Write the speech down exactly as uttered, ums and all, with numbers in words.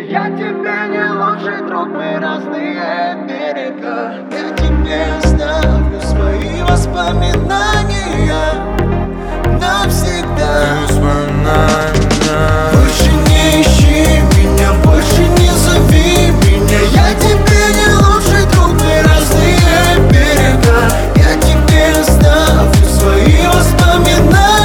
Я тебе не лучший друг, мы разные берега.